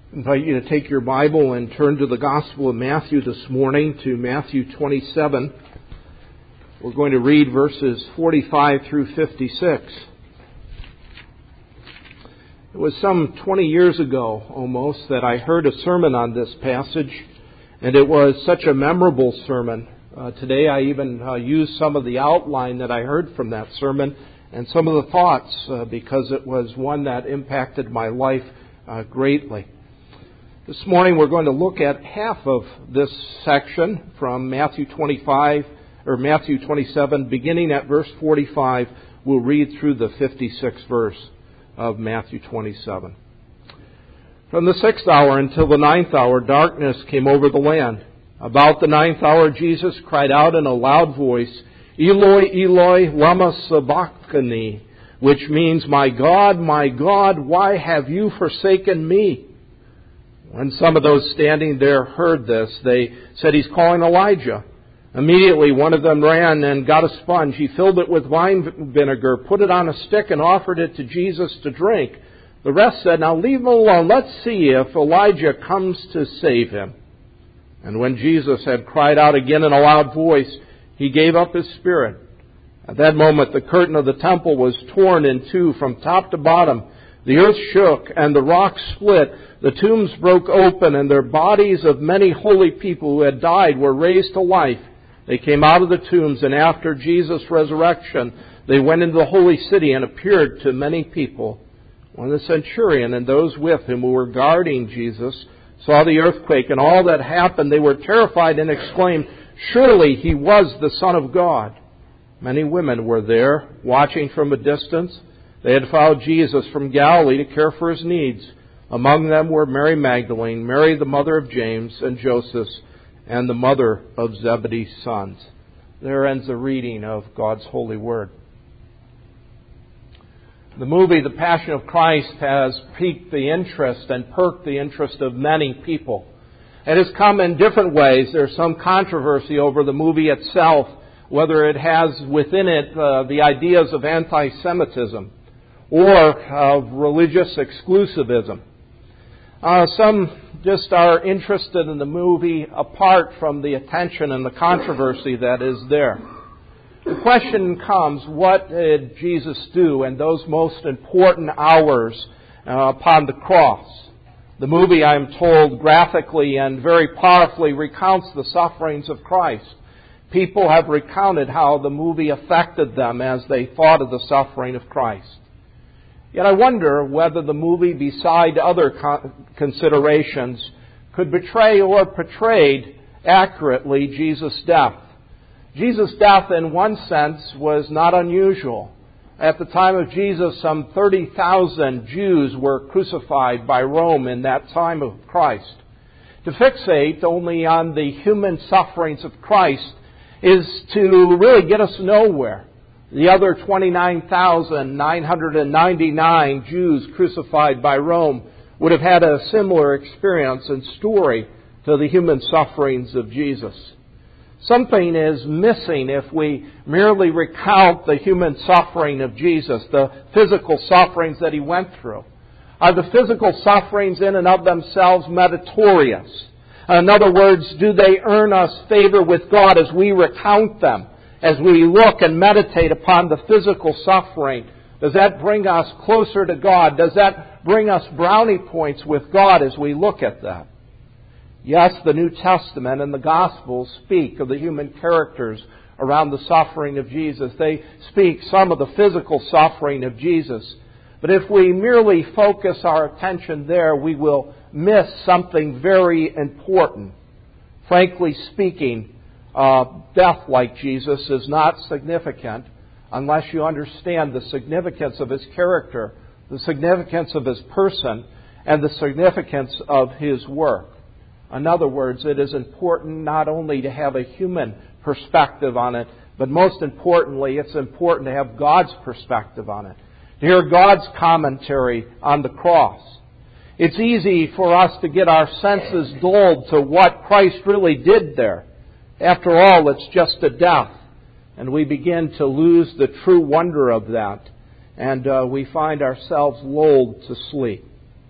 I invite you to take your Bible and turn to the Gospel of Matthew this morning, to Matthew 27. We're going to read verses 45 through 56. It was some 20 years ago, almost, that I heard a sermon on this passage, and it was such a memorable sermon. Today I even used some of the outline that I heard from that sermon and some of the thoughts because it was one that impacted my life greatly. This morning we're going to look at half of this section from Matthew 27, beginning at verse 45. We'll read through the 56th verse of Matthew 27. From the 6th hour until the 9th hour, darkness came over the land. About the 9th hour, Jesus cried out in a loud voice, "Eloi, Eloi, lama sabachthani," which means, my God, why have you forsaken me?" When some of those standing there heard this, they said, "He's calling Elijah." Immediately one of them ran and got a sponge. He filled it with wine vinegar, put it on a stick, and offered it to Jesus to drink. The rest said, "Now leave him alone. Let's see if Elijah comes to save him." And when Jesus had cried out again in a loud voice, he gave up his spirit. At that moment the curtain of the temple was torn in two from top to bottom. The earth shook and the rocks split. The tombs broke open, and their bodies of many holy people who had died were raised to life. They came out of the tombs, and after Jesus' resurrection, they went into the holy city and appeared to many people. When the centurion and those with him who were guarding Jesus saw the earthquake and all that happened, they were terrified and exclaimed, "Surely he was the Son of God." Many women were there, watching from a distance. They had followed Jesus from Galilee to care for his needs. Among them were Mary Magdalene, Mary the mother of James and Joseph, and the mother of Zebedee's sons. There ends the reading of God's holy word. The movie The Passion of Christ has piqued the interest and perked the interest of many people. It has come in different ways. There's some controversy over the movie itself, whether it has within it the ideas of anti-Semitism or of religious exclusivism. Some just are interested in the movie apart from the attention and the controversy that is there. The question comes, what did Jesus do in those most important hours upon the cross? The movie, I am told, graphically and very powerfully recounts the sufferings of Christ. People have recounted how the movie affected them as they thought of the suffering of Christ. Yet I wonder whether the movie, beside other considerations, could betray or portrayed accurately Jesus' death. Jesus' death, in one sense, was not unusual. At the time of Jesus, some 30,000 Jews were crucified by Rome in that time of Christ. To fixate only on the human sufferings of Christ is to really get us nowhere. The other 29,999 Jews crucified by Rome would have had a similar experience and story to the human sufferings of Jesus. Something is missing if we merely recount the human suffering of Jesus, the physical sufferings that he went through. Are the physical sufferings in and of themselves meritorious? In other words, do they earn us favor with God as we recount them? As we look and meditate upon the physical suffering, does that bring us closer to God? Does that bring us brownie points with God as we look at that? Yes, the New Testament and the Gospels speak of the human characters around the suffering of Jesus. They speak some of the physical suffering of Jesus. But if we merely focus our attention there, we will miss something very important. Frankly speaking, death like Jesus is not significant unless you understand the significance of his character, the significance of his person, and the significance of his work. In other words, it is important not only to have a human perspective on it, but most importantly, it's important to have God's perspective on it. To hear God's commentary on the cross. It's easy for us to get our senses dulled to what Christ really did there. After all, it's just a death. And we begin to lose the true wonder of that. And we find ourselves lulled to sleep.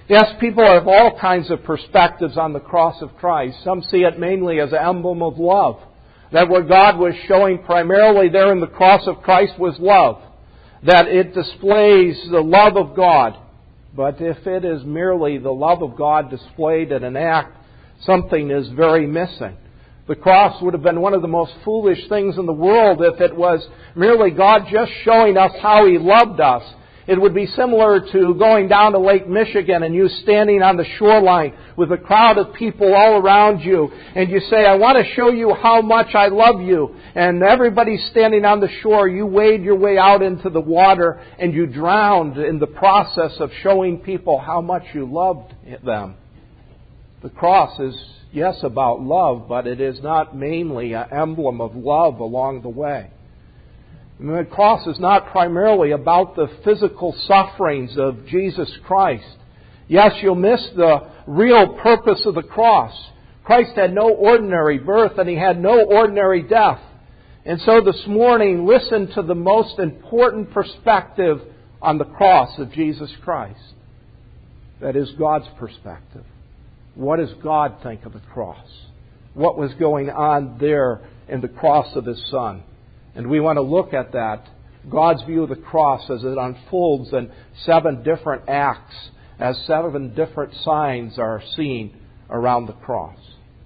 Yes, people have all kinds of perspectives on the cross of Christ. Some see it mainly as an emblem of love. That what God was showing primarily there in the cross of Christ was love. That it displays the love of God. But if it is merely the love of God displayed in an act, something is very missing. The cross would have been one of the most foolish things in the world if it was merely God just showing us how He loved us. It would be similar to going down to Lake Michigan and you standing on the shoreline with a crowd of people all around you, and you say, I want to show you how much I love you. And everybody's standing on the shore. You wade your way out into the water and you drowned in the process of showing people how much you loved them. The cross is, yes, about love, but it is not mainly an emblem of love along the way. And the cross is not primarily about the physical sufferings of Jesus Christ. Yes, you'll miss the real purpose of the cross. Christ had no ordinary birth and He had no ordinary death. And so this morning, listen to the most important perspective on the cross of Jesus Christ. That is God's perspective. What does God think of the cross? What was going on there in the cross of His Son? And we want to look at that, God's view of the cross as it unfolds in 7 different acts, as 7 different signs are seen around the cross.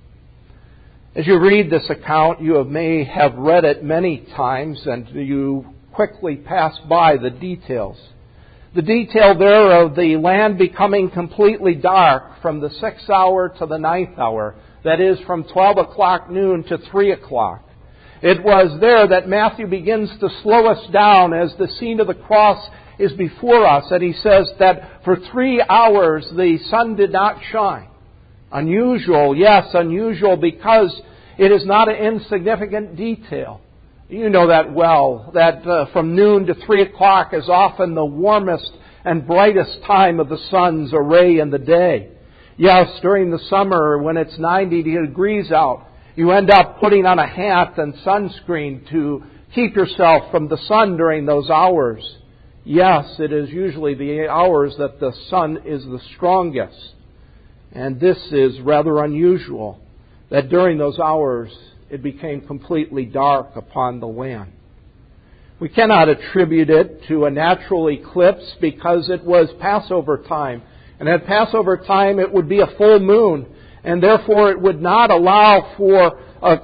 As you read this account, you may have read it many times and you quickly pass by the details. The detail there of the land becoming completely dark from the 6th hour to the 9th hour, that is from 12 o'clock noon to 3 o'clock. It was there that Matthew begins to slow us down as the scene of the cross is before us. And he says that for 3 hours the sun did not shine. Unusual, yes, unusual because it is not an insignificant detail. You know that well, that from noon to 3 o'clock is often the warmest and brightest time of the sun's array in the day. Yes, during the summer when it's 90 degrees out, you end up putting on a hat and sunscreen to keep yourself from the sun during those hours. Yes, it is usually the hours that the sun is the strongest. And this is rather unusual, that during those hours it became completely dark upon the land. We cannot attribute it to a natural eclipse because it was Passover time. And at Passover time it would be a full moon. And therefore it would not allow for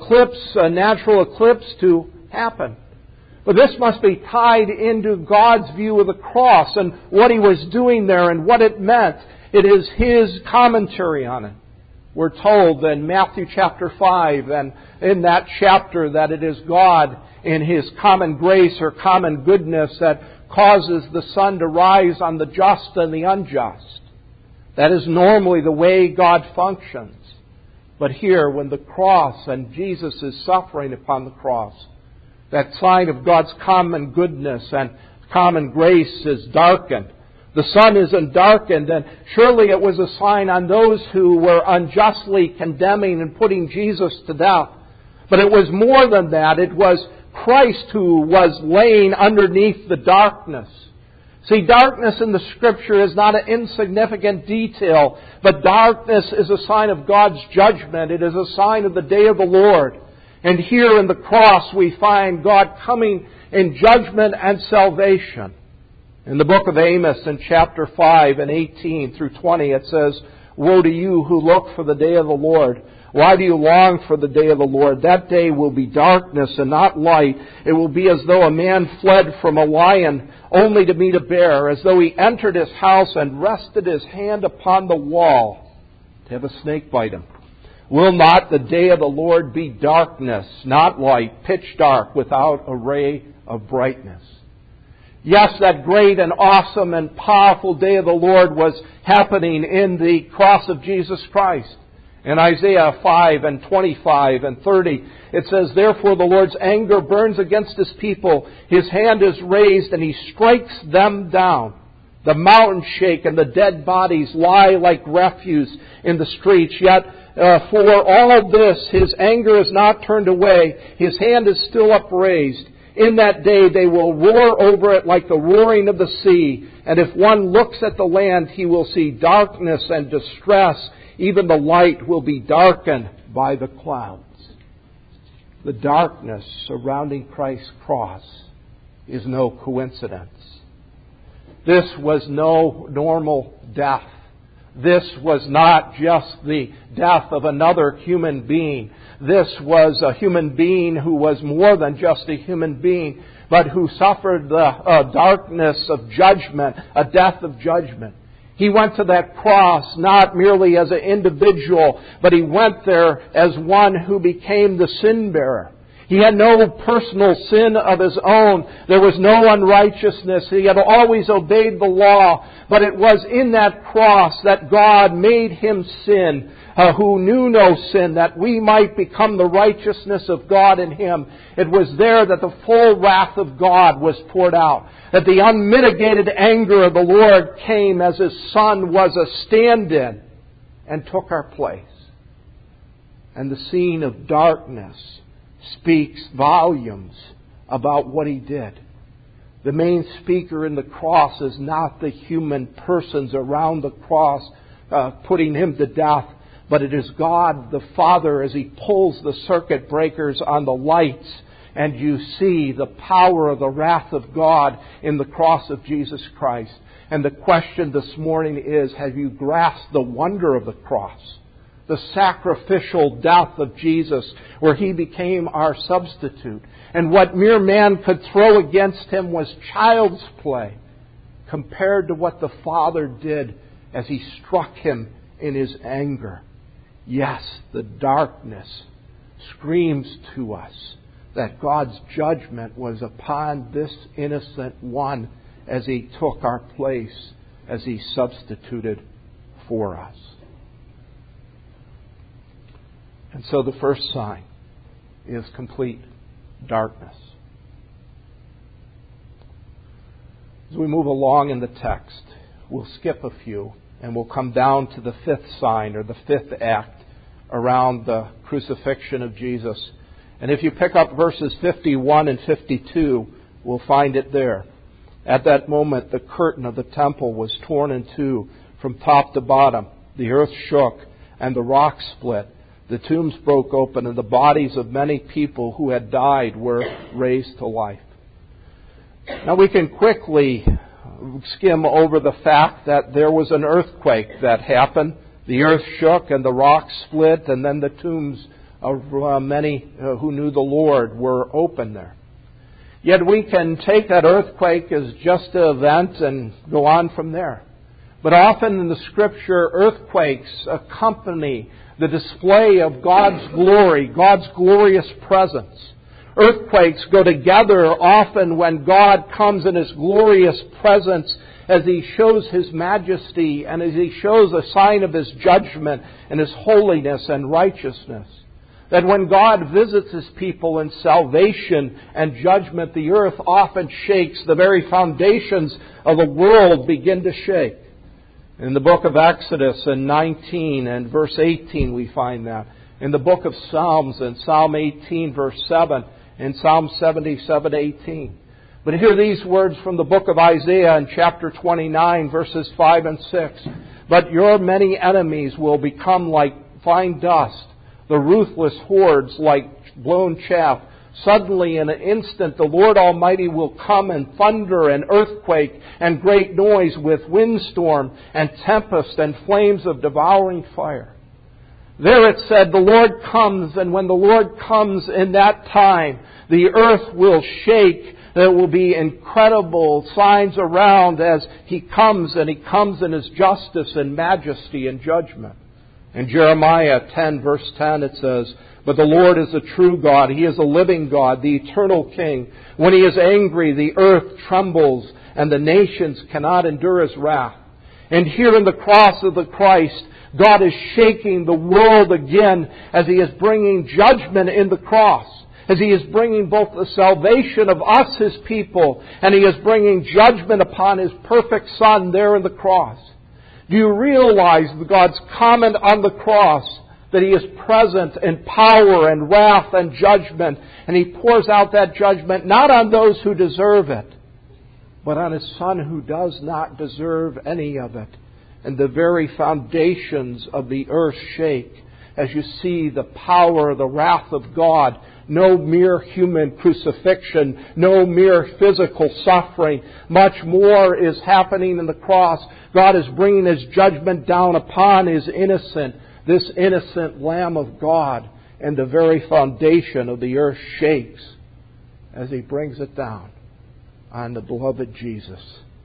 a natural eclipse to happen. But this must be tied into God's view of the cross and what He was doing there and what it meant. It is His commentary on it. We're told in Matthew chapter 5 and in that chapter that it is God in His common grace or common goodness that causes the sun to rise on the just and the unjust. That is normally the way God functions. But here, when the cross and Jesus is suffering upon the cross, that sign of God's common goodness and common grace is darkened. The sun isn't darkened, and surely it was a sign on those who were unjustly condemning and putting Jesus to death. But it was more than that. It was Christ who was laying underneath the darkness. See, darkness in the Scripture is not an insignificant detail, but darkness is a sign of God's judgment. It is a sign of the day of the Lord. And here in the cross we find God coming in judgment and salvation. In the book of Amos in chapter 5 and 18 through 20 it says, Woe to you who look for the day of the Lord. Why do you long for the day of the Lord? That day will be darkness and not light. It will be as though a man fled from a lion only to meet a bear, as though he entered his house and rested his hand upon the wall to have a snake bite him. Will not the day of the Lord be darkness, not light, pitch dark, without a ray of brightness? Yes, that great and awesome and powerful day of the Lord was happening in the cross of Jesus Christ. In Isaiah 5 and 25 and 30, it says, Therefore the Lord's anger burns against His people. His hand is raised and He strikes them down. The mountains shake and the dead bodies lie like refuse in the streets. Yet for all this, His anger is not turned away. His hand is still upraised. In that day they will roar over it like the roaring of the sea. And if one looks at the land, he will see darkness and distress. Even the light will be darkened by the clouds. The darkness surrounding Christ's cross is no coincidence. This was no normal death. This was not just the death of another human being. This was a human being who was more than just a human being, but who suffered the darkness of judgment, a death of judgment. He went to that cross not merely as an individual, but he went there as one who became the sin bearer. He had no personal sin of his own. There was no unrighteousness. He had always obeyed the law. But it was in that cross that God made him sin, who knew no sin, that we might become the righteousness of God in him. It was there that the full wrath of God was poured out. That the unmitigated anger of the Lord came as His Son was a stand-in and took our place. And the scene of darkness speaks volumes about what He did. The main speaker in the cross is not the human persons around the cross putting Him to death, but it is God the Father as He pulls the circuit breakers on the lights, and you see the power of the wrath of God in the cross of Jesus Christ. And the question this morning is, have you grasped the wonder of the cross? The sacrificial death of Jesus, where He became our substitute. And what mere man could throw against Him was child's play compared to what the Father did as He struck Him in His anger. Yes, the darkness screams to us that God's judgment was upon this innocent one as He took our place, as He substituted for us. And so the first sign is complete darkness. As we move along in the text, we'll skip a few and we'll come down to the fifth sign, or the fifth act around the crucifixion of Jesus. And if you pick up verses 51 and 52, we'll find it there. At that moment, the curtain of the temple was torn in two from top to bottom. The earth shook and the rocks split. The tombs broke open, and the bodies of many people who had died were raised to life. Now we can quickly skim over the fact that there was an earthquake that happened. The earth shook and the rocks split, and then the tombs of many who knew the Lord were open there. Yet we can take that earthquake as just an event and go on from there. But often in the Scripture, earthquakes accompany the display of God's glory, God's glorious presence. Earthquakes go together often when God comes in His glorious presence as He shows His majesty and as He shows a sign of His judgment and His holiness and righteousness. That when God visits His people in salvation and judgment, the earth often shakes. The very foundations of the world begin to shake. In the book of Exodus in 19 and verse 18 we find that. In the book of Psalms in Psalm 18 verse 7 and Psalm 77:18. But hear these words from the book of Isaiah in chapter 29 verses 5 and 6. But your many enemies will become like fine dust, the ruthless hordes like blown chaff. Suddenly, in an instant, the Lord Almighty will come and thunder and earthquake and great noise with windstorm and tempest and flames of devouring fire. There it said, the Lord comes, and when the Lord comes in that time, the earth will shake. There will be incredible signs around as He comes, and He comes in His justice and majesty and judgment. In Jeremiah 10 verse 10 it says, but the Lord is a true God. He is a living God, the eternal King. When He is angry, the earth trembles, and the nations cannot endure His wrath. And here in the cross of the Christ, God is shaking the world again as He is bringing judgment in the cross. As He is bringing both the salvation of us, His people, and He is bringing judgment upon His perfect Son there in the cross. Do you realize God's comment on the cross that He is present in power and wrath and judgment, and He pours out that judgment not on those who deserve it, but on His Son who does not deserve any of it. And the very foundations of the earth shake as you see the power, the wrath of God. No mere human crucifixion, no mere physical suffering. Much more is happening in the cross. God is bringing His judgment down upon this innocent Lamb of God. And the very foundation of the earth shakes as He brings it down on the beloved Jesus.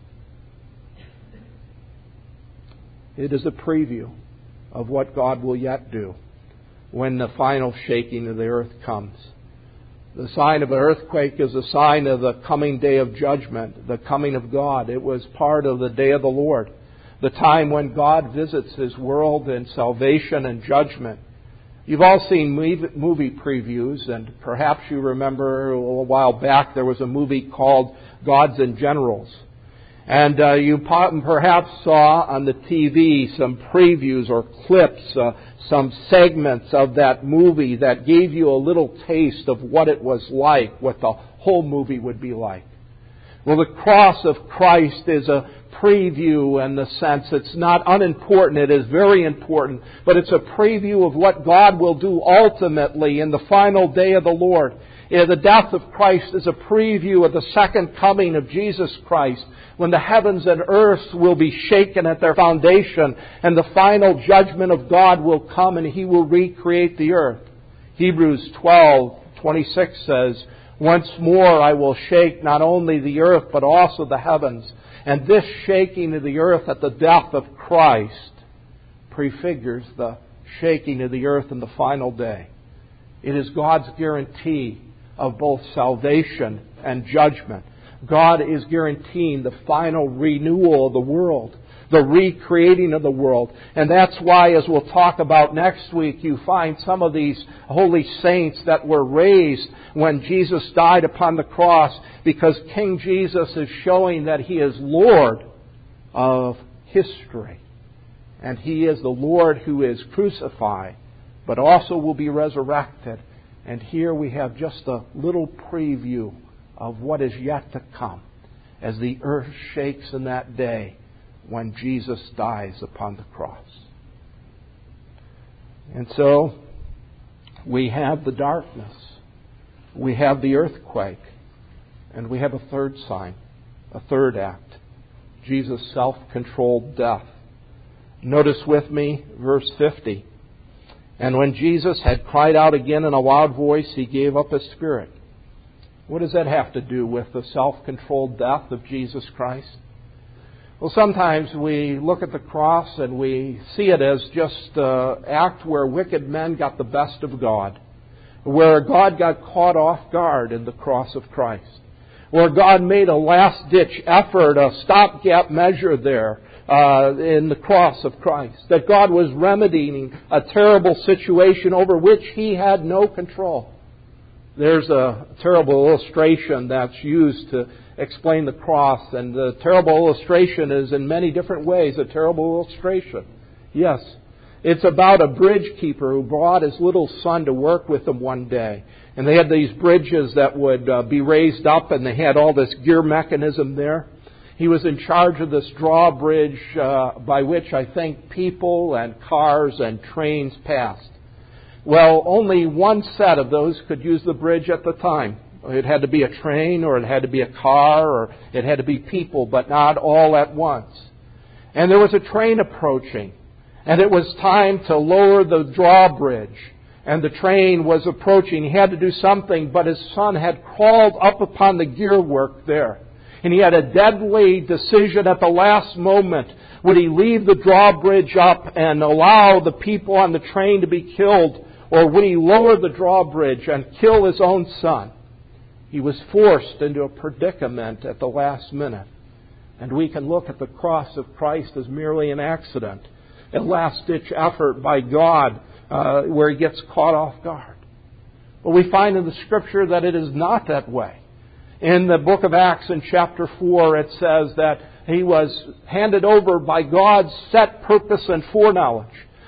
It is a preview of what God will yet do when the final shaking of the earth comes. The sign of an earthquake is a sign of the coming day of judgment, the coming of God. It was part of the day of the Lord, the time when God visits His world in salvation and judgment. You've all seen movie previews, and perhaps you remember a while back there was a movie called Gods and Generals. And you perhaps saw on the TV some previews or clips, some segments of that movie that gave you a little taste of what it was like, what the whole movie would be like. Well, the cross of Christ is a preview in the sense it's not unimportant, it is very important, but it's a preview of what God will do ultimately in the final day of the Lord. The death of Christ is a preview of the second coming of Jesus Christ, when the heavens and earth will be shaken at their foundation and the final judgment of God will come and He will recreate the earth. Hebrews 12:26 says, "Once more I will shake not only the earth but also the heavens." And this shaking of the earth at the death of Christ prefigures the shaking of the earth in the final day. It is God's guarantee of both salvation and judgment. God is guaranteeing the final renewal of the world, the recreating of the world. And that's why, as we'll talk about next week, you find some of these holy saints that were raised when Jesus died upon the cross, because King Jesus is showing that He is Lord of history. And He is the Lord who is crucified, but also will be resurrected. And here we have just a little preview of what is yet to come as the earth shakes in that day when Jesus dies upon the cross. And so we have the darkness, we have the earthquake, and we have a third sign, a third act, Jesus' self-controlled death. Notice with me verse 50. "And when Jesus had cried out again in a loud voice, He gave up His spirit." What does that have to do with the self-controlled death of Jesus Christ? Well, sometimes we look at the cross and we see it as just an act where wicked men got the best of God, where God got caught off guard in the cross of Christ, where God made a last-ditch effort, a stopgap measure there in the cross of Christ, that God was remedying a terrible situation over which He had no control. There's a terrible illustration that's used to explain the cross, and the terrible illustration is in many different ways a terrible illustration. Yes, it's about a bridge keeper who brought his little son to work with him one day. And they had these bridges that would be raised up, and they had all this gear mechanism there. He was in charge of this drawbridge by which I think people and cars and trains passed. Well, only one set of those could use the bridge at the time. It had to be a train, or it had to be a car, or it had to be people, but not all at once. And there was a train approaching, and it was time to lower the drawbridge. And the train was approaching. He had to do something, but his son had crawled up upon the gearwork there. And he had a deadly decision at the last moment. Would he leave the drawbridge up and allow the people on the train to be killed, or would he lower the drawbridge and kill his own son? He was forced into a predicament at the last minute. And we can look at the cross of Christ as merely an accident, a last-ditch effort by God where He gets caught off guard. But we find in the Scripture that it is not that way. In the book of Acts in chapter 4, it says that He was handed over by God's set purpose and foreknowledge,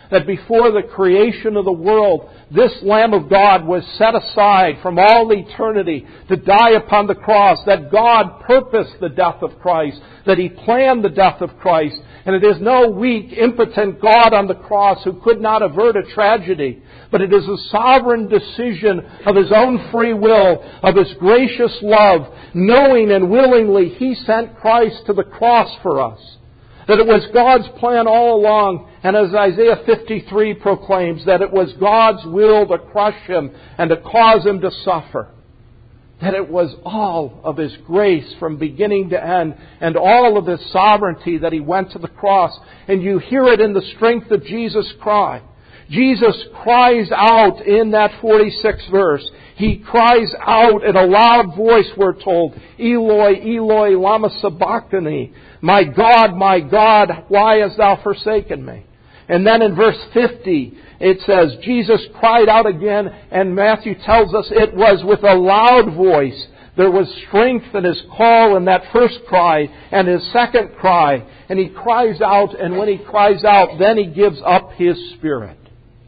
that before the creation of the world, this Lamb of God was set aside from all eternity to die upon the cross, that God purposed the death of Christ, that He planned the death of Christ, and it is no weak, impotent God on the cross who could not avert a tragedy, but it is a sovereign decision of His own free will, of His gracious love, knowing and willingly He sent Christ to the cross for us. That it was God's plan all along, and as Isaiah 53 proclaims, that it was God's will to crush Him and to cause Him to suffer. That it was all of His grace from beginning to end, and all of His sovereignty that He went to the cross. And you hear it in the strength of Jesus' cry. Jesus cries out in that 46th verse. He cries out in a loud voice, we're told, Eloi, Eloi, lama sabachthani. My God, why hast thou forsaken me? And then in verse 50, it says, Jesus cried out again, and Matthew tells us it was with a loud voice. There was strength in His call in that first cry and His second cry. And He cries out, and when He cries out, then He gives up His Spirit.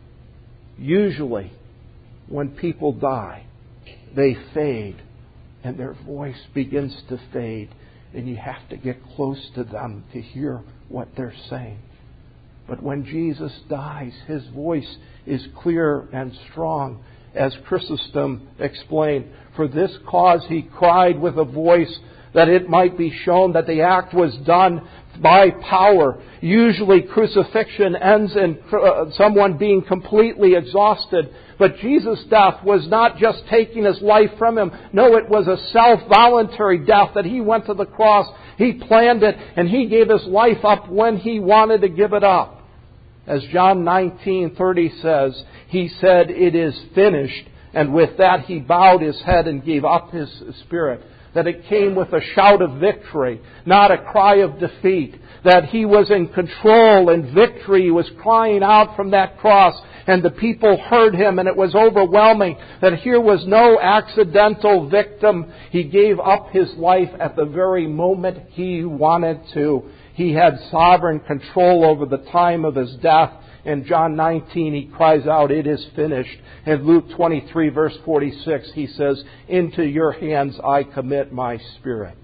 Usually, when people die, they fade, and their voice begins to fade, and you have to get close to them to hear what they're saying. But when Jesus dies, His voice is clear and strong, as Chrysostom explained. For this cause He cried with a voice, that it might be shown that the act was done by power. Usually crucifixion ends in someone being completely exhausted. But Jesus' death was not just taking His life from Him. No, it was a self-voluntary death that He went to the cross. He planned it, and He gave His life up when He wanted to give it up. As John 19:30 says, He said, "It is finished." And with that He bowed His head and gave up His spirit. That it came with a shout of victory, not a cry of defeat. That He was in control and victory. He was crying out from that cross, and the people heard Him, and it was overwhelming. That here was no accidental victim. He gave up His life at the very moment He wanted to. He had sovereign control over the time of His death. In John 19, He cries out, "It is finished." In Luke 23, verse 46, He says, "Into your hands I commit my spirit."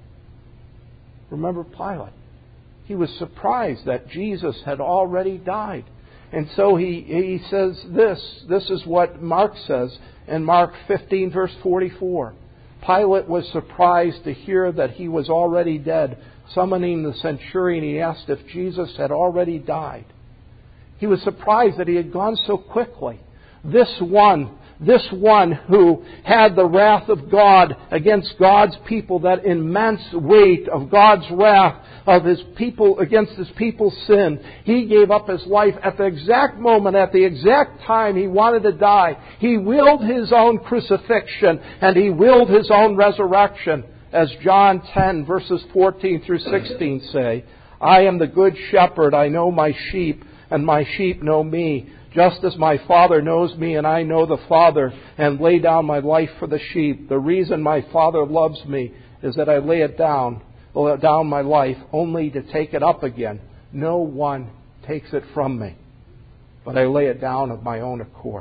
Remember Pilate. He was surprised that Jesus had already died. And so he says this. This is what Mark says in Mark 15, verse 44. Pilate was surprised to hear that He was already dead. Summoning the centurion, he asked if Jesus had already died. He was surprised that He had gone so quickly. This one who had the wrath of God against God's people, that immense weight of God's wrath of His people against His people's sin, He gave up His life at the exact moment, at the exact time He wanted to die. He willed His own crucifixion, and He willed His own resurrection. As John 10, verses 14 through 16 say, "I am the good shepherd, I know my sheep, and my sheep know me, just as my Father knows me, and I know the Father, and lay down my life for the sheep. The reason my Father loves me is that I lay down my life, only to take it up again. No one takes it from me, but I lay it down of my own accord."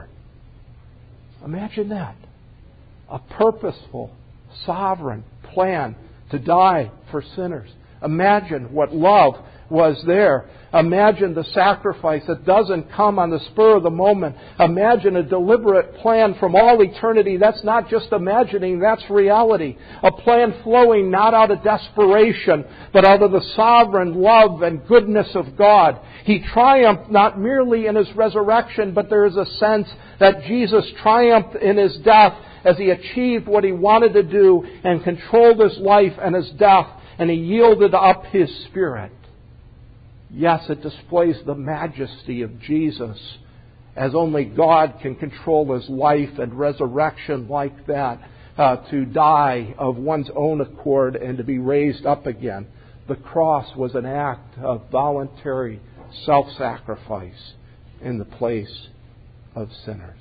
Imagine that. A purposeful, sovereign plan to die for sinners. Imagine what love was there. Imagine the sacrifice that doesn't come on the spur of the moment. Imagine a deliberate plan from all eternity. That's not just imagining, that's reality. A plan flowing not out of desperation, but out of the sovereign love and goodness of God. He triumphed not merely in His resurrection, but there is a sense that Jesus triumphed in His death as He achieved what He wanted to do and controlled His life and His death, and He yielded up His Spirit. Yes, it displays the majesty of Jesus, as only God can control His life and resurrection like that, to die of one's own accord and to be raised up again. The cross was an act of voluntary self-sacrifice in the place of sinners.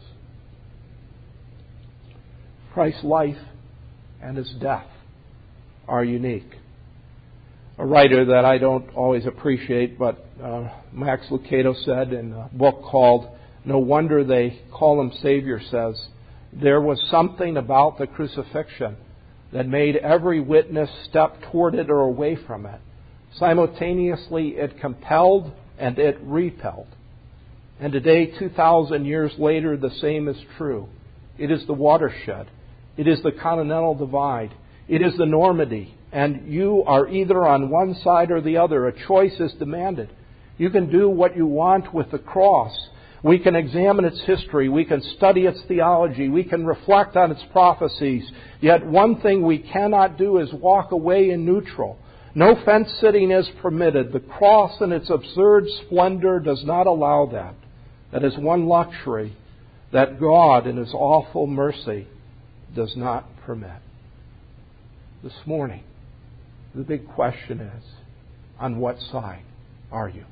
Christ's life and His death are unique. a writer that I don't always appreciate, but Max Lucado said in a book called No Wonder They Call Him Savior, says, there was something about the crucifixion that made every witness step toward it or away from it. Simultaneously, it compelled and it repelled. And today, 2,000 years later, the same is true. It is the watershed. It is the continental divide. It is the Normandy. And you are either on one side or the other. A choice is demanded. You can do what you want with the cross. We can examine its history. We can study its theology. We can reflect on its prophecies. Yet one thing we cannot do is walk away in neutral. No fence sitting is permitted. The cross in its absurd splendor does not allow that. That is one luxury that God in His awful mercy does not permit. This morning, the big question is, on what side are you?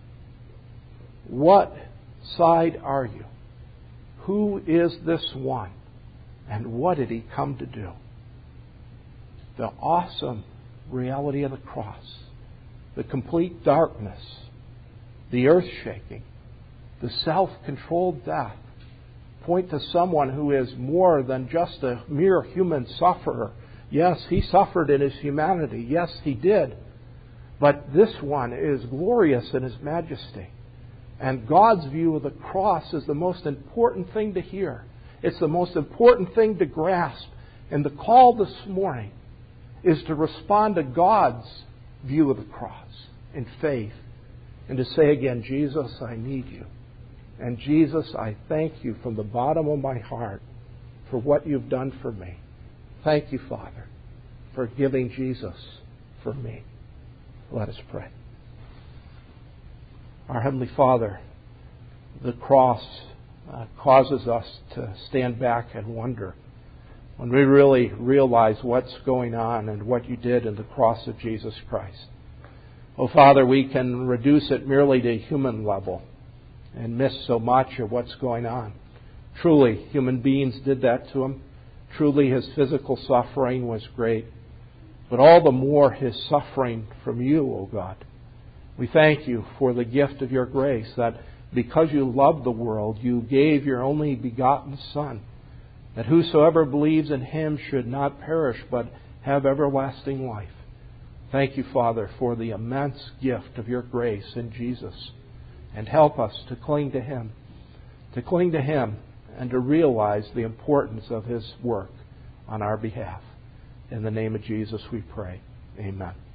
What side are you? Who is this one? And what did He come to do? The awesome reality of the cross, the complete darkness, the earth-shaking, the self-controlled death point to someone who is more than just a mere human sufferer. Yes, He suffered in His humanity. Yes, He did. But this one is glorious in His majesty. And God's view of the cross is the most important thing to hear. It's the most important thing to grasp. And the call this morning is to respond to God's view of the cross in faith and to say again, Jesus, I need You. And Jesus, I thank You from the bottom of my heart for what You've done for me. Thank You, Father, for giving Jesus for me. Let us pray. Our Heavenly Father, the cross causes us to stand back and wonder when we really realize what's going on and what You did in the cross of Jesus Christ. Oh, Father, we can reduce it merely to a human level and miss so much of what's going on. Truly, human beings did that to Him. Truly, His physical suffering was great. But all the more His suffering from You, O God. We thank You for the gift of Your grace, that because You loved the world, You gave Your only begotten Son, that whosoever believes in Him should not perish, but have everlasting life. Thank You, Father, for the immense gift of Your grace in Jesus. And help us to cling to Him and to realize the importance of His work on our behalf. In the name of Jesus we pray. Amen.